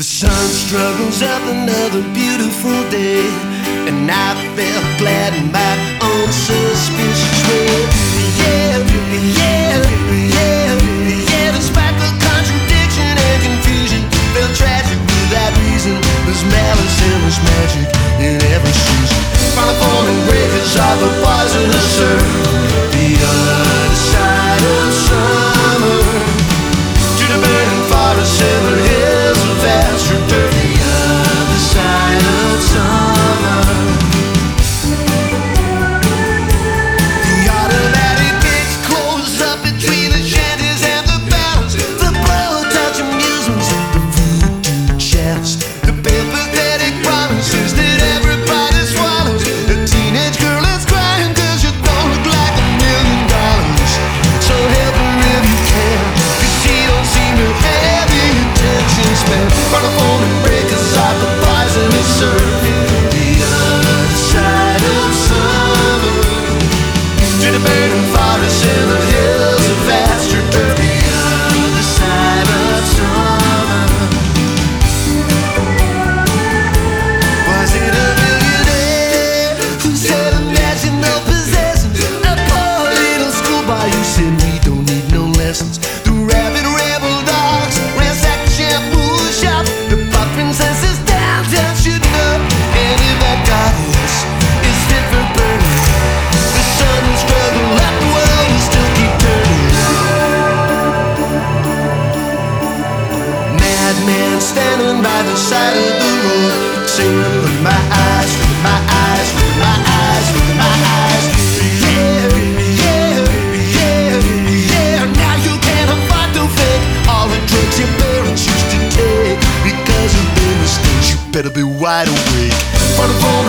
The sun struggles up another beautiful day, and I felt glad in my own suspicious way. Yeah, yeah, yeah, yeah. Despite the contradiction and confusion, felt tragic without reason. There's malice and there's magic in every season. Final forming breakers are the poisonous surf. The other side of summer, to the burning forest and the hills of astroturf. The other side of summer. The automatic gates close up between the shanties and the battles. The blow-touch amusements, the voodoo chefs, the pathetic promises that everybody swallows. The teenage girl is crying 'cause you don't look like $1 million. So help her if you can, 'cause she don't seem to have the attention span. Run a phone and break aside the poisonous surf. The other side of summer, to the burning forest and the hills of astroturf. The other side of summer. Was it a millionaire who said imagine no possessions? A poor little schoolboy who said we don't need no lessons. The rabid rebel dogs ransacked the shampoo shop. The pop princess is downtown shooting up. And if that goddess is fit for burning, the sun will struggle up, the world will still keep turning. Madman standing by the side of the road, singing, look at my eyes, look at my eyes, look at my eyes, look at my eyes. Yeah, yeah, yeah, yeah. Now you can't afford to fake all the drugs your parents used to take. Because of their mistakes, you better be wide awake. For the